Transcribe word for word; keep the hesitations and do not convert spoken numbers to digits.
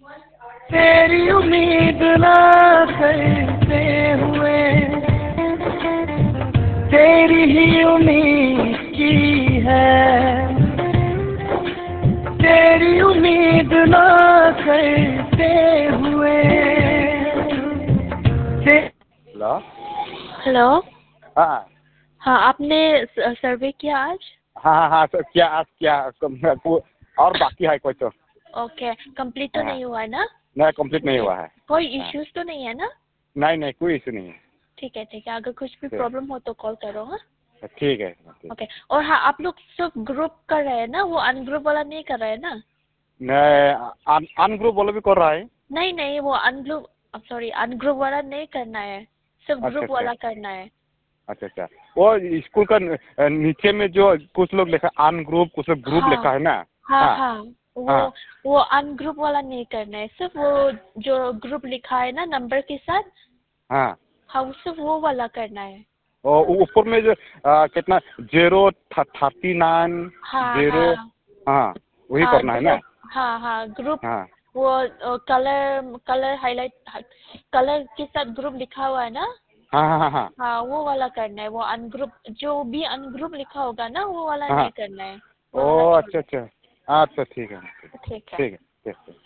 तेरी उम्मीद ना करते हुए तेरी ही उम्मीद की है, तेरी उम्मीद ना करते हुए हेलो। हेलो। हाँ हाँ, आपने सर्वे किया आज? हाँ हाँ हाँ, तो क्या आज क्या को- और बाकी है कोई तो? ओके, कंप्लीट तो हाँ, नहीं हुआ है ना? नहीं कंप्लीट नहीं ओके, हुआ है। कोई हाँ, इश्यूज तो नहीं है ना? नहीं नहीं कोई इशू नहीं है। ठीक है ठीक है, अगर कुछ भी ठीक प्रॉब्लम हो तो कॉल करो। हाँ, ठीक है ठीक। ओके। और हाँ, आप लोग सब ग्रुप कर रहे हैं ना, वो अनग्रुप वाला नहीं कर रहे हैं ना? नहीं, अन ग्रुप वाला भी कर रहा है। नहीं नहीं, वो अनग्रुप, सॉरी, अनग्रुप वाला नहीं करना है, सिर्फ अच्छा ग्रुप अच्छा वाला करना है। अच्छा अच्छा। वो स्कूल का नीचे में जो कुछ लोग लिखा अन ग्रुप, कुछ लोग ग्रुप हाँ लिखा है ना। हाँ हाँ हाँ, वो हाँ वो अनग्रुप वाला नहीं करना है, सिर्फ वो जो ग्रुप लिखा है ना नंबर के साथ, हाँ। हाँ, वो सिर्फ वो वाला करना है। और ऊपर में जो आ, कितना जीरो थर्टी नाइन हाँ जीरो। हाँ हाँ, वही हाँ, करना है ना। ग्रुप, हाँ हाँ, ग्रुप। हाँ वो कलर कलर हाईलाइट कलर के साथ ग्रुप लिखा हुआ है ना। हाँ हाँ हाँ हाँ हाँ, वो वाला करना है। वो अनग्रुप, जो भी अनग्रुप लिखा होगा ना, वो वाला हाँ। नहीं करना है, ओ वो वाला अच्छा छोड़ो। अच्छा। अच्छा ठीक है। ठीक है। ठीक है ठीक है।